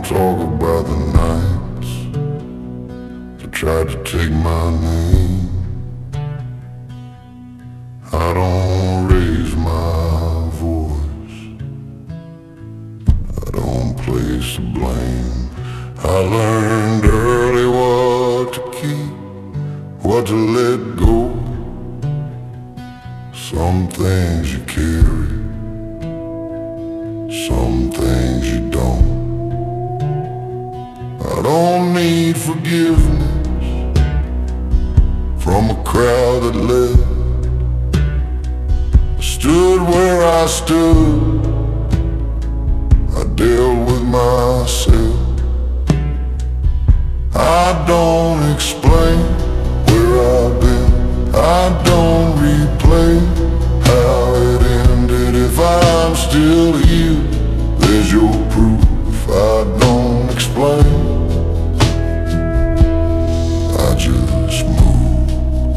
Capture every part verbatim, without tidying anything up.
talk about the nights that tried to take my name. I don't raise my voice, I don't place the blame. I learned early what to keep, what to let go. Some things you carry, some things you don't. I don't need forgiveness from a crowd that left. I stood where I stood, I dealt with myself. I don't explain where I've been, I don't replay how it ended. If I'm still here, there's your proof. I don't explain, I just move.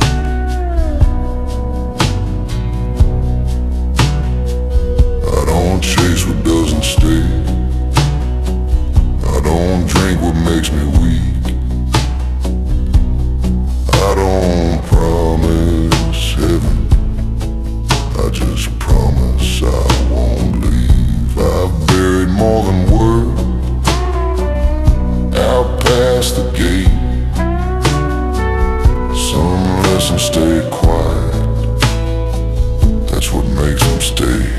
I don't chase what doesn't stay, I don't drink what makes me weak. I don't promise heaven, I just promise I won't leave. I've buried more than word out past the gate. Some lessons stay quiet, that's what makes them stay.